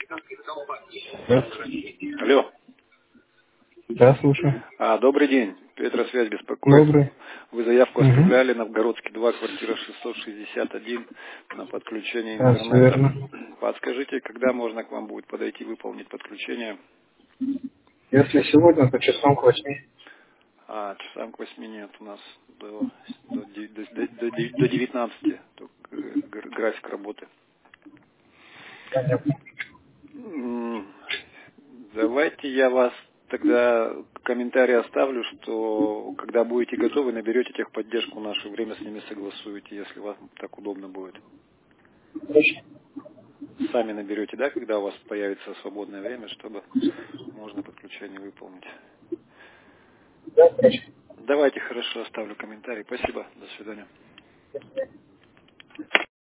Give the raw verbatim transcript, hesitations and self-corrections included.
Да, Алло. да, слушаю. А, добрый день. Петросвязь беспокоит. Добрый. Вы заявку Угу. оставляли на Новгородский два, квартира шестьсот шестьдесят один на подключение Да, все интернета. верно. Подскажите, когда можно к вам будет подойти выполнить подключение? Если сегодня, то часам к восьми. А, часам к восьми нет у нас до, до, де- до, до, де- до девятнадцати только гр- график работы. Понятно. М, Давайте я вас тогда комментарий оставлю, что когда будете готовы, наберете техподдержку нашу, время с ними согласуете, если вам так удобно будет. Хорошо. Сами наберете, да, когда у вас появится свободное время, чтобы можно подключение выполнить. Да, хорошо. Давайте, хорошо, оставлю комментарий. Спасибо, до свидания.